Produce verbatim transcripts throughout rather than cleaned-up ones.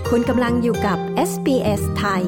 คุณกำลังอยู่กับ เอส บี เอส ไทย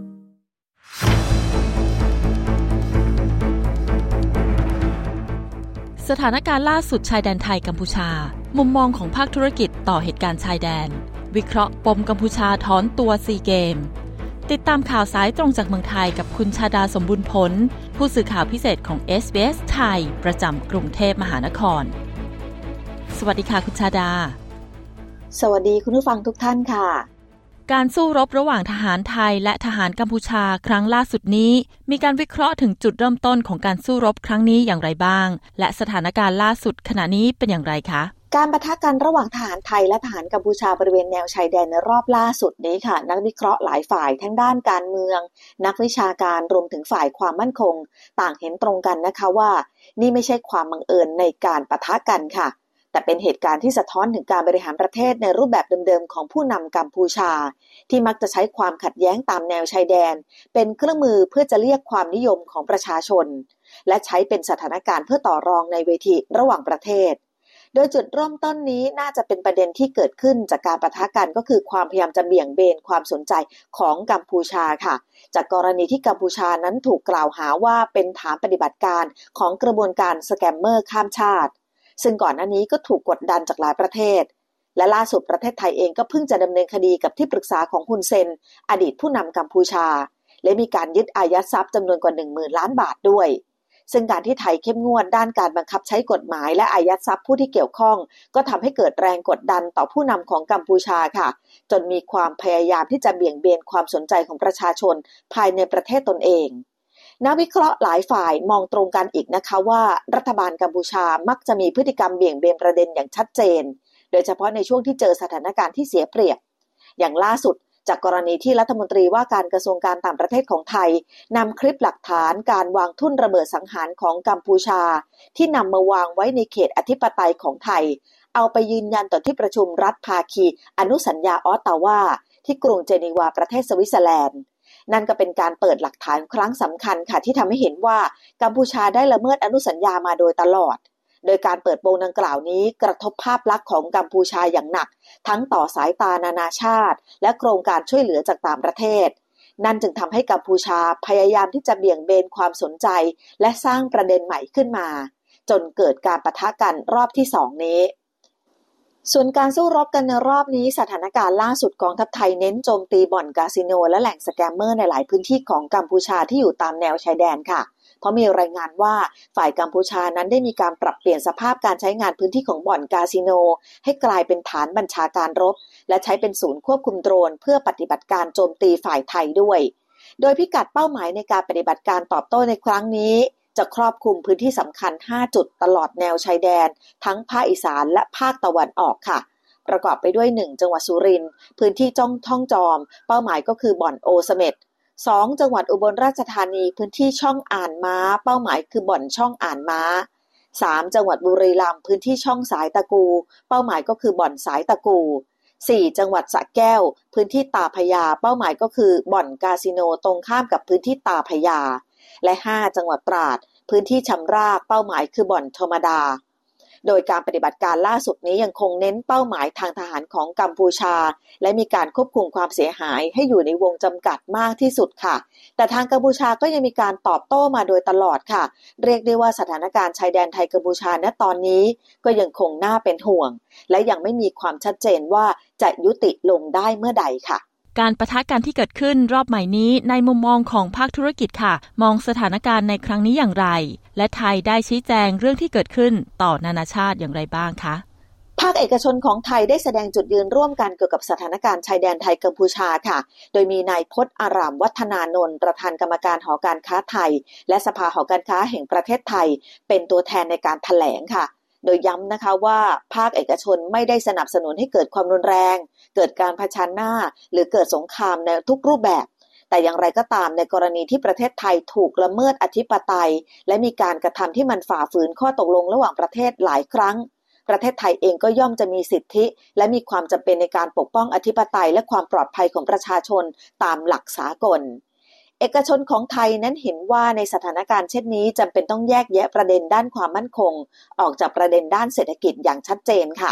สถานการณ์ล่าสุดชายแดนไทยกัมพูชามุมมองของภาคธุรกิจต่อเหตุการณ์ชายแดนวิเคราะห์ปมกัมพูชาถอนตัวซีเกมติดตามข่าวสายตรงจากเมืองไทยกับคุณชาดาสมบูรณ์ผลผู้สื่อข่าวพิเศษของ เอส บี เอส ไทยประจำกรุงเทพมหานครสวัสดีค่ะคุณชาดาสวัสดีคุณผู้ฟังทุกท่านค่ะการสู้รบระหว่างทหารไทยและทหารกัมพูชาครั้งล่าสุดนี้มีการวิเคราะห์ถึงจุดเริ่มต้นของการสู้รบครั้งนี้อย่างไรบ้างและสถานการณ์ล่าสุดขณะนี้เป็นอย่างไรคะการปะทะกันระหว่างทหารไทยและทหารกัมพูชาบริเวณแนวชายแดนในรอบล่าสุดนี้ค่ะนักวิเคราะห์หลายฝ่ายทั้งด้านการเมืองนักวิชาการรวมถึงฝ่ายความมั่นคงต่างเห็นตรงกันนะคะว่านี่ไม่ใช่ความบังเอิญในการปะทะกันค่ะแต่เป็นเหตุการณ์ที่สะท้อนถึงการบริหารประเทศในรูปแบบเดิมๆของผู้นำกัมพูชาที่มักจะใช้ความขัดแย้งตามแนวชายแดนเป็นเครื่องมือเพื่อจะเรียกความนิยมของประชาชนและใช้เป็นสถานการณ์เพื่อต่อรองในเวทีระหว่างประเทศโดยจุดเริ่มต้นนี้น่าจะเป็นประเด็นที่เกิดขึ้นจากการปะทะกันก็คือความพยายามจะเบี่ยงเบนความสนใจของกัมพูชาค่ะจากกรณีที่กัมพูชานั้นถูกกล่าวหาว่าเป็นฐานปฏิบัติการของกระบวนการสแกมเมอร์ข้ามชาติซึ่งก่อนหน้านี้ก็ถูกกดดันจากหลายประเทศและล่าสุดประเทศไทยเองก็เพิ่งจะดำเนินคดีกับที่ปรึกษาของฮุนเซนอดีตผู้นำกัมพูชาและมีการยึดอายัดทรัพย์จำนวนกว่า หนึ่งหมื่น ล้านบาทด้วยซึ่งการที่ไทยเข้มงวดด้านการบังคับใช้กฎหมายและอายัดทรัพย์ผู้ที่เกี่ยวข้องก็ทำให้เกิดแรงกดดันต่อผู้นำของกัมพูชาค่ะจนมีความพยายามที่จะเบี่ยงเบนความสนใจของประชาชนภายในประเทศตนเองนักวิเคราะห์หลายฝ่ายมองตรงกันอีกนะคะว่ารัฐบาลกัมพูชามักจะมีพฤติกรรมเบี่ยงเบนประเด็นอย่างชัดเจนโดยเฉพาะในช่วงที่เจอสถานการณ์ที่เสียเปรียบอย่างล่าสุดจากกรณีที่รัฐมนตรีว่าการกระทรวงการต่างประเทศของไทยนำคลิปหลักฐานการวางทุ่นระเบิดสังหารของกัมพูชาที่นำมาวางไว้ในเขตอธิปไตยของไทยเอาไปยืนยันต่อที่ประชุมรัฐภาคีอนุสัญญาออตตาวาที่กรุงเจนีวาประเทศสวิตเซอร์แลนด์นั่นก็เป็นการเปิดหลักฐานครั้งสำคัญค่ะที่ทำให้เห็นว่ากัมพูชาได้ละเมิดอนุสัญญามาโดยตลอดโดยการเปิดโปงดังกล่าวนี้กระทบภาพลักษณ์ของกัมพูชาอย่างหนักทั้งต่อสายตานานาชาติและโครงการช่วยเหลือจากต่างประเทศนั่นจึงทำให้กัมพูชาพยายามที่จะเบี่ยงเบนความสนใจและสร้างประเด็นใหม่ขึ้นมาจนเกิดการปะทะกันรอบที่สองนี้ส่วนการสู้รบกันในรอบนี้สถานการณ์ล่าสุดกองทัพไทยเน้นโจมตีบ่อนคาสิโนและแหล่งสแกมเมอร์ในหลายพื้นที่ของกัมพูชาที่อยู่ตามแนวชายแดนค่ะเพราะมีรายงานว่าฝ่ายกัมพูชานั้นได้มีการปรับเปลี่ยนสภาพการใช้งานพื้นที่ของบ่อนคาสิโนให้กลายเป็นฐานบัญชาการรบและใช้เป็นศูนย์ควบคุมโดรนเพื่อปฏิบัติการโจมตีฝ่ายไทยด้วยโดยพิกัดเป้าหมายในการปฏิบัติการตอบโต้ในครั้งนี้จะครอบคลุมพื้นที่สำคัญห้าจุดตลอดแนวชายแดนทั้งภาคอีสานและภาคตะวันออกค่ะประกอบไปด้วยหนึ่งจังหวัดสุรินทร์พื้นที่จ้องท่องจอมเป้าหมายก็คือบ่อนโอเสเม็ดสองจังหวัดอุบลราชธานีพื้นที่ช่องอ่านม้าเป้าหมายคือบ่อนช่องอ่านม้าสามจังหวัดบุรีรัมย์พื้นที่ช่องสายตะกูเป้าหมายก็คือบ่อนสายตะกูสี่จังหวัดสระแก้วพื้นที่ตาพญาเป้าหมายก็คือบ่อนคาสิโนตรงข้ามกับพื้นที่ตาพญาและห้าจังหวัดตราดพื้นที่ชำรากเป้าหมายคือบ่อนธรรมดาโดยการปฏิบัติการล่าสุดนี้ยังคงเน้นเป้าหมายทางทหารของกัมพูชาและมีการควบคุมความเสียหายให้อยู่ในวงจำกัดมากที่สุดค่ะแต่ทางกัมพูชาก็ยังมีการตอบโต้มาโดยตลอดค่ะเรียกได้ว่าสถานการณ์ชายแดนไทยกัมพูชาณตอนนี้ก็ยังคงน่าเป็นห่วงและยังไม่มีความชัดเจนว่าจะยุติลงได้เมื่อใดค่ะการปะทะกันที่เกิดขึ้นรอบใหม่นี้ในมุมมองของภาคธุรกิจค่ะมองสถานการณ์ในครั้งนี้อย่างไรและไทยได้ชี้แจงเรื่องที่เกิดขึ้นต่อนานาชาติอย่างไรบ้างคะภาคเอกชนของไทยได้แสดงจุดยืนร่วมกันเกี่ยวกับสถานการณ์ชายแดนไทยกัมพูชาค่ะโดยมีนายพจน์อารามวัฒนานนท์ประธานกรรมการหอการค้าไทยและสภาหอการค้าแห่งประเทศไทยเป็นตัวแทนในการแถลงค่ะโดยย้ำนะคะว่าภาคเอกชนไม่ได้สนับสนุนให้เกิดความรุนแรงเกิดการเผชิญหน้าหรือเกิดสงครามในทุกรูปแบบแต่อย่างไรก็ตามในกรณีที่ประเทศไทยถูกละเมิดอธิปไตยและมีการกระทำที่มันฝ่าฝืนข้อตกลงระหว่างประเทศหลายครั้งประเทศไทยเองก็ย่อมจะมีสิทธิและมีความจำเป็นในการปกป้องอธิปไตยและความปลอดภัยของประชาชนตามหลักสากล เอกชนของไทยนั้นเห็นว่าในสถานการณ์เช่นนี้จำเป็นต้องแยกแยะประเด็นด้านความมั่นคงออกจากประเด็นด้านเศรษฐกิจอย่างชัดเจนค่ะ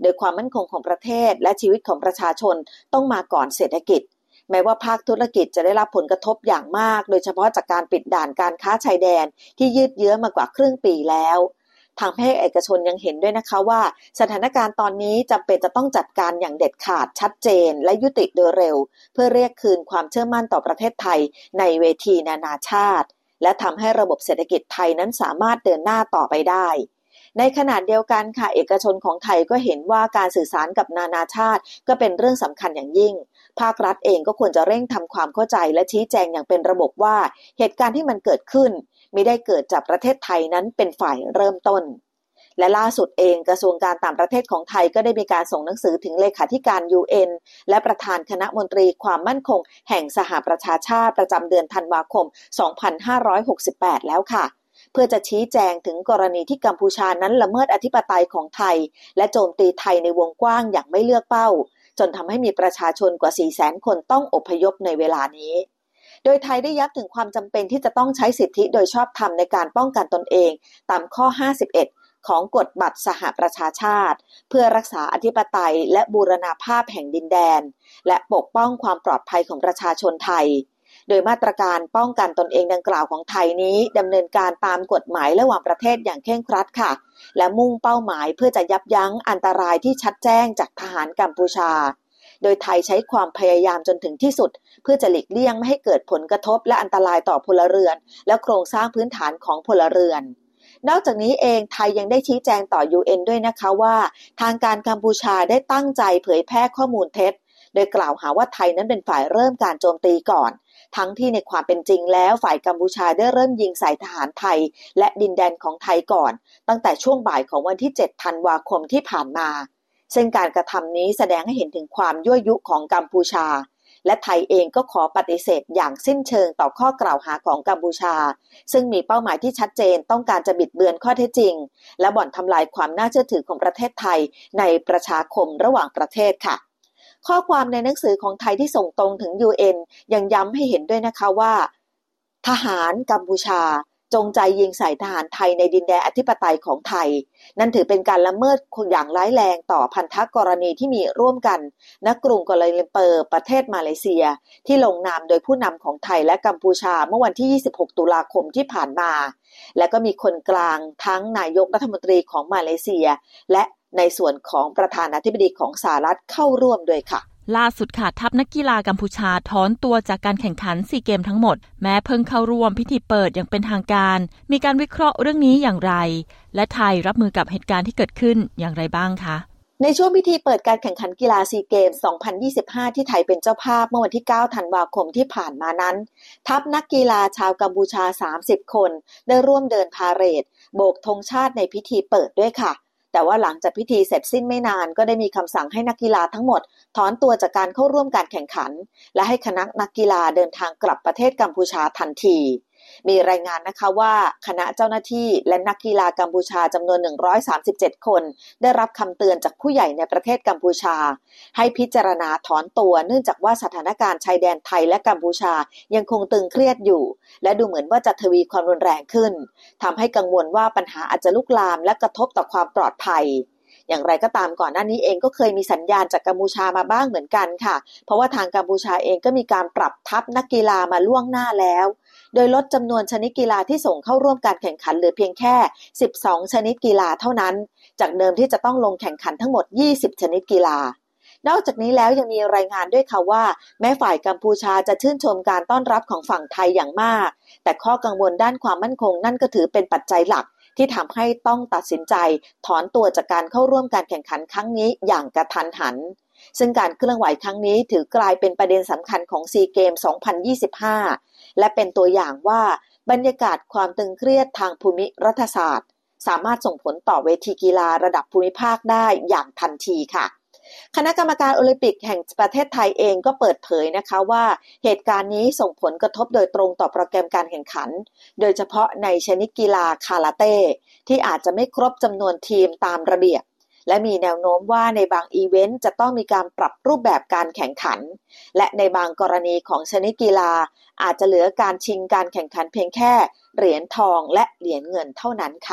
โดยความมั่นคงของประเทศและชีวิตของประชาชนต้องมาก่อนเศรษฐกิจแม้ว่าภาคธุรกิจจะได้รับผลกระทบอย่างมากโดยเฉพาะจากการปิดด่านการค้าชายแดนที่ยืดเยื้อมากว่าครึ่งปีแล้วทางภาคเอกชนยังเห็นด้วยนะคะว่าสถานการณ์ตอนนี้จำเป็นจะต้องจัดการอย่างเด็ดขาดชัดเจนและยุติโดยเร็วเพื่อเรียกคืนความเชื่อมั่นต่อประเทศไทยในเวทีนานาชาติและทำให้ระบบเศรษฐกิจไทยนั้นสามารถเดินหน้าต่อไปได้ในขณะเดียวกันค่ะเอกชนของไทยก็เห็นว่าการสื่อสารกับนานาชาติก็เป็นเรื่องสำคัญอย่างยิ่งภาครัฐเองก็ควรจะเร่งทำความเข้าใจและชี้แจงอย่างเป็นระบบว่าเหตุการณ์ที่มันเกิดขึ้นมิได้เกิดจากประเทศไทยนั้นเป็นฝ่ายเริ่มต้นและล่าสุดเองกระทรวงการต่างประเทศของไทยก็ได้มีการส่งหนังสือถึงเลขาธิการ ยู เอ็น และประธานคณะมนตรีความมั่นคงแห่งสหประชาชาติประจำเดือนธันวาคมสองพันห้าร้อยหกสิบแปดแล้วค่ะเพื่อจะชี้แจงถึงกรณีที่กัมพูชานั้นละเมิดอธิปไตยของไทยและโจมตีไทยในวงกว้างอย่างไม่เลือกเป้าจนทำให้มีประชาชนกว่า สี่แสน คนต้องอพยพในเวลานี้โดยไทยได้ย้ำถึงความจำเป็นที่จะต้องใช้สิทธิโดยชอบธรรมในการป้องกันตนเองตามข้อห้าสิบเอ็ดของกฎบัตรสหประชาชาติเพื่อรักษาอธิปไตยและบูรณาภาพแห่งดินแดนและปกป้องความปลอดภัยของประชาชนไทยโดยมาตรการป้องกันตนเองดังกล่าวของไทยนี้ดำเนินการตามกฎหมายระหว่างประเทศอย่างเคร่งครัดค่ะและมุ่งเป้าหมายเพื่อจะยับยั้งอันตรายที่ชัดแจ้งจากทหารกัมพูชาโดยไทยใช้ความพยายามจนถึงที่สุดเพื่อจะหลีกเลี่ยงไม่ให้เกิดผลกระทบและอันตรายต่อพลเรือนและโครงสร้างพื้นฐานของพลเรือนนอกจากนี้เองไทยยังได้ชี้แจงต่อ ยู เอ็น ด้วยนะคะว่าทางการกัมพูชาได้ตั้งใจเผยแพร่ข้อมูลเท็จโดยกล่าวหาว่าไทยนั้นเป็นฝ่ายเริ่มการโจมตีก่อนทั้งที่ในความเป็นจริงแล้วฝ่ายกัมพูชาได้เริ่มยิงใส่ทหารไทยและดินแดนของไทยก่อนตั้งแต่ช่วงบ่ายของวันที่เจ็ดธันวาคมที่ผ่านมาซึ่งการกระทำนี้แสดงให้เห็นถึงความยั่วยุของกัมพูชาและไทยเองก็ขอปฏิเสธอย่างสิ้นเชิงต่อข้อกล่าวหาของกัมพูชาซึ่งมีเป้าหมายที่ชัดเจนต้องการจะบิดเบือนข้อเท็จจริงและบ่อนทำลายความน่าเชื่อถือของประเทศไทยในประชาคมระหว่างประเทศค่ะข้อความในหนังสือของไทยที่ส่งตรงถึง ยู เอ็น ยังย้ำให้เห็นด้วยนะคะว่าทหารกัมพูชาจงใจยิงใส่ทหารไทยในดินแดนอธิปไตยของไทยนั่นถือเป็นการละเมิดอย่างร้ายแรงต่อพันธกรณีที่มีร่วมกันณกรุงกัวลาลัมเปอร์ประเทศมาเลเซียที่ลงนามโดยผู้นำของไทยและกัมพูชาเมื่อวันที่ยี่สิบหกตุลาคมที่ผ่านมาและก็มีคนกลางทั้งนายกรัฐมนตรีของมาเลเซียและในส่วนของประธานาธิบดีของสหรัฐเข้าร่วมด้วยค่ะล่าสุดค่ะทัพนักกีฬากัมพูชาถอนตัวจากการแข่งขันซีเกมทั้งหมดแม้เพิ่งเข้าร่วมพิธีเปิดอย่างเป็นทางการมีการวิเคราะห์เรื่องนี้อย่างไรและไทยรับมือกับเหตุการณ์ที่เกิดขึ้นอย่างไรบ้างคะในช่วงพิธีเปิดการแข่งขันกีฬาซีเกมสองพันยี่สิบห้าที่ไทยเป็นเจ้าภาพเมื่อวันที่เก้าธันวาคมที่ผ่านมานั้นทัพนักกีฬาชาวกัมพูชาสามสิบคนได้ร่วมเดินพาเหรดโบกธงชาติในพิธีเปิดด้วยค่ะแต่ว่าหลังจากพิธีเสร็จสิ้นไม่นานก็ได้มีคำสั่งให้นักกีฬาทั้งหมดถอนตัวจากการเข้าร่วมการแข่งขันและให้คณะนักกีฬาเดินทางกลับประเทศกัมพูชาทันทีมีรายงานนะคะว่าคณะเจ้าหน้าที่และนักกีฬากัมพูชาจำนวนหนึ่งร้อยสามสิบเจ็ดคนได้รับคำเตือนจากผู้ใหญ่ในประเทศกัมพูชาให้พิจารณาถอนตัวเนื่องจากว่าสถานการณ์ชายแดนไทยและกัมพูชายังคงตึงเครียดอยู่และดูเหมือนว่าจะทวีความรุนแรงขึ้นทำให้กังวลว่าปัญหาอาจจะลุกลามและกระทบต่อความปลอดภัยอย่างไรก็ตามก่อนหน้านี้เองก็เคยมีสัญญาณจากกัมพูชามาบ้างเหมือนกันค่ะเพราะว่าทางกัมพูชาเองก็มีการปรับทัพนักกีฬามาล่วงหน้าแล้วโดยลดจำนวนชนิดกีฬาที่ส่งเข้าร่วมการแข่งขันเหลือเพียงแค่สิบสองชนิดกีฬาเท่านั้นจากเดิมที่จะต้องลงแข่งขันทั้งหมดยี่สิบชนิดกีฬานอกจากนี้แล้วยังมีรายงานด้วยค่ะว่าแม้ฝ่ายกัมพูชาจะชื่นชมการต้อนรับของฝั่งไทยอย่างมากแต่ข้อกังวลด้านความมั่นคงนั่นก็ถือเป็นปัจจัยหลักที่ทำให้ต้องตัดสินใจถอนตัวจากการเข้าร่วมการแข่งขันครั้งนี้อย่างกระทันหันซึ่งการเคลื่อนไหวครั้งนี้ถือกลายเป็นประเด็นสำคัญของซีเกมสองพันยี่สิบห้าและเป็นตัวอย่างว่าบรรยากาศความตึงเครียดทางภูมิรัฐศาสตร์สามารถส่งผลต่อเวทีกีฬาระดับภูมิภาคได้อย่างทันทีค่ะคณะกรรมการโอลิมปิกแห่งประเทศไทยเองก็เปิดเผยนะคะว่าเหตุการณ์นี้ส่งผลกระทบโดยตรงต่อโปรแกรมการแข่งขันโดยเฉพาะในชนิดกีฬาคาราเต้ที่อาจจะไม่ครบจำนวนทีมตามระเบียบและมีแนวโน้มว่าในบางอีเวนต์จะต้องมีการปรับรูปแบบการแข่งขันและในบางกรณีของชนิดกีฬาอาจจะเหลือการชิงการแข่งขันเพียงแค่เหรียญทองและเหรียญเงินเท่านั้นค่ะ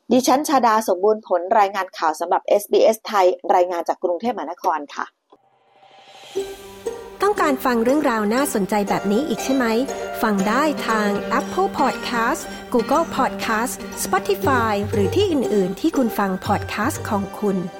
ดิฉันชาดาสมบูรณ์ผลรายงานข่าวสำหรับ เอส บี เอส ไทยรายงานจากกรุงเทพมหานครค่ะต้องการฟังเรื่องราวน่าสนใจแบบนี้อีกใช่ไหมฟังได้ทาง Apple Podcast Google Podcast Spotify หรือที่อื่นๆที่คุณฟัง podcast ของคุณ